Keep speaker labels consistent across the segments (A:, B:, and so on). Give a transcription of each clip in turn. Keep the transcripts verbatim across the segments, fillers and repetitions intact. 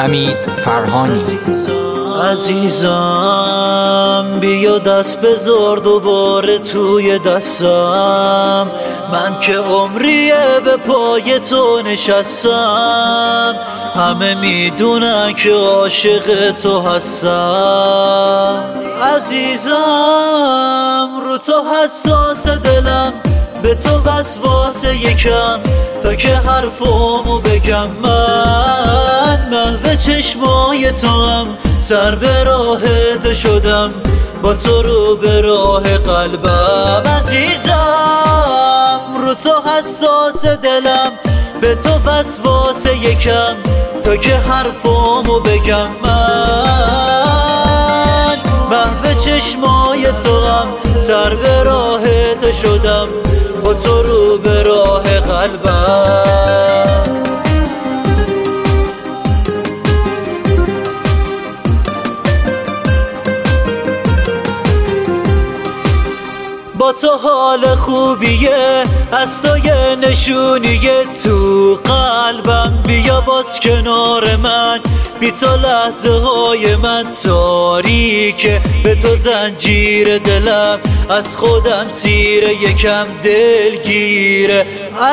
A: حمید فرهانی.
B: عزیزم بیا دست بذار دوباره توی دستم، من که عمریه به پای تو نشستم، همه میدونن که عاشق تو هستم. عزیزم رو تو حساس دلم، به تو وسواس یکم تا که حرفامو بگم. من محو چشمای تو هم، سر به راهت شدم، با تو رو به راه قلبم. عزیزم رو تو حساس دلم، به تو وسواس یکم تا که حرفامو بگم. من محو چشمای تو هم، سر به راهت شدم، با تو رو به راه قلبم. با تو حال خوبیه، از تو یه نشونیه تو قلبم. بیا باز کنار من، بی تو لحظه های من تاریکه، به تو زنجیر دلم از خودم سیره، یکم دلگیره.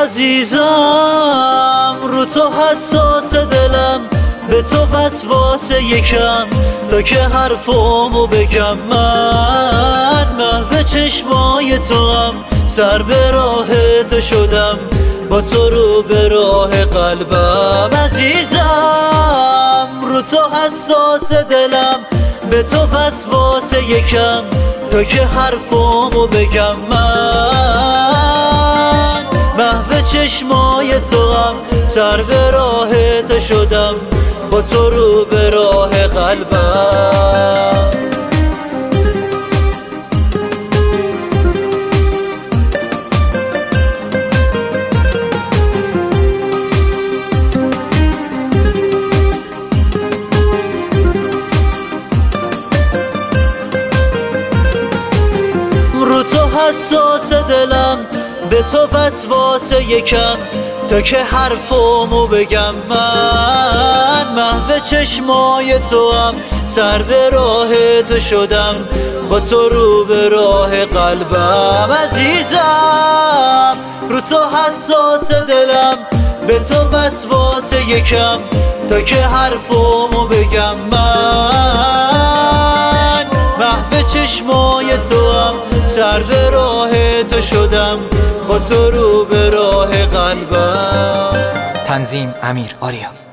B: عزیزم رو تو حساس دلم، به تو وسواس یکم تا که حرفامو بگم. من محو چشمای تو هم، سر به راهت شدم، با تو رو به راه قلبم. عزیزم رو تو حساس دلم، به تو وسواس یکم تا که حرفامو بگم. من محو چشمای تو هم، سر به راهت شدم، با تو رو به راه قلبم. رو تو حساس دلم، به تو وسواس یکم تا که حرفامو بگم. من محو چشمای تو هم، سر به راه تو شدم، با تو رو به راه قلبم. عزیزم رو تو حساس دلم، به تو وسواس یکم تا که حرفامو بگم. من محو چشمای تو هم، سر به راه تو شدم، با تو رو به راه قلبم.
A: تنظیم امیر آریا.